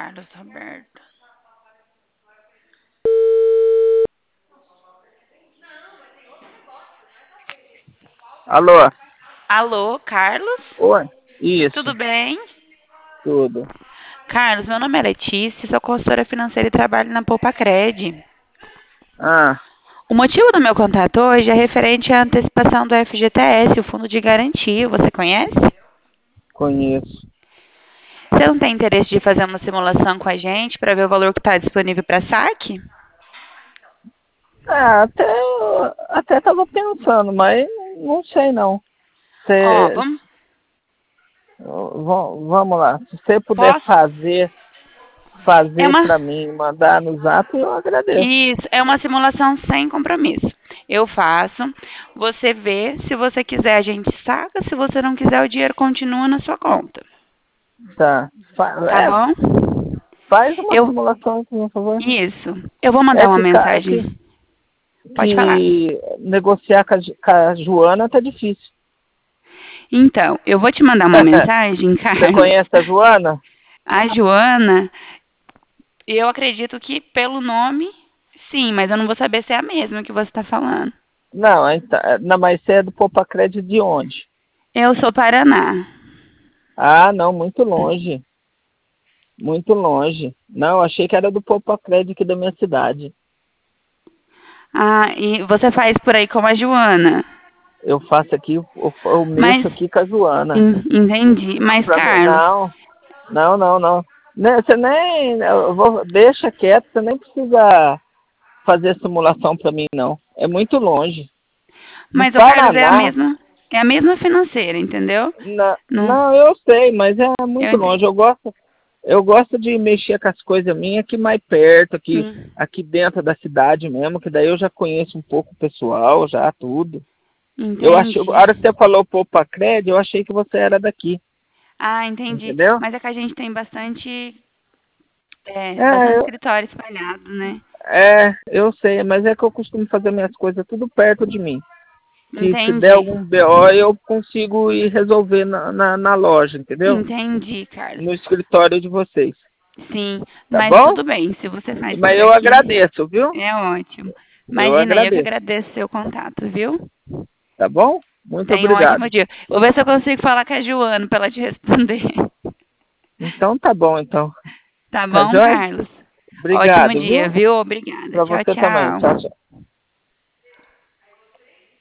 Carlos Roberto. Alô? Alô, Carlos? Oi? Isso, Tudo bem? tudo. Carlos, meu nome é Letícia, sou consultora financeira e trabalho na Poupa-Cred. Ah, O motivo do meu contato hoje é referente à antecipação do FGTS, o Fundo de Garantia. Você conhece? conheço. Você não tem interesse de fazer uma simulação com a gente para ver o valor que está disponível para saque? Ah, até tava pensando, mas não sei não. Ó, Você, vamos. vamos lá. Se você puder Posso? É fazer uma. para mim, mandar no zap, eu agradeço. Isso, é uma simulação sem compromisso. Eu faço, você vê, se você quiser a gente saca, se você não quiser o dinheiro continua na sua conta. Tá. Tá bom? Faz uma Eu, simulação, por favor. isso. Eu vou É mandar uma que, mensagem. Pode falar. que negociar com a Joana tá difícil. Então, eu vou te mandar uma mensagem, Você Carlos. conhece a Joana? A Joana, eu acredito que pelo nome, sim, mas eu não vou saber se é a mesma que você está falando. Não, então, não, mas você é do Poupa Crédito de onde? Eu sou Paraná. Ah, não, muito longe. Muito longe. Não, achei que era do Poupa Crédito aqui da minha cidade. Ah, e você faz por aí com a Joana. Eu faço aqui, eu Mas, mexo aqui com a Joana. entendi. Mas, Pra mim, Carlos, não. Você nem, deixa quieto, você nem precisa fazer simulação pra mim, não. É muito longe. No mas o Carlos Paraná, é a mesma financeira, entendeu? Não, não, eu sei, mas é eu muito entendi. longe. Eu gosto de mexer com as coisas minhas aqui mais perto, aqui dentro da cidade mesmo, que daí eu já conheço um pouco o pessoal, já tudo. Eu achei, a Entendi. hora que você falou Poupa Crédito, eu achei que você era daqui, Ah, entendi. entendeu? Mas é que a gente tem É, bastante eu, escritório espalhado, né? eu sei, mas é que eu costumo fazer minhas coisas tudo perto de mim. Que se der Entendi. algum BO, eu consigo ir resolver na loja, entendeu? Entendi, Carlos. No escritório de vocês, Sim, tá mas bom? tudo bem. Se você faz Mas por eu aqui, agradeço, viu? é ótimo. Eu Imagina, eu que agradeço, agradeço seu contato, viu? tá bom? Muito Tenha um ótimo obrigado. dia. Vou ver se eu consigo falar com a Joana para ela te responder. Então tá bom, então. Tá Tá bom, joia? Carlos? Ótimo Obrigado, dia, viu? viu? Obrigada. Pra Tchau, você também. Tchau, tchau. tchau.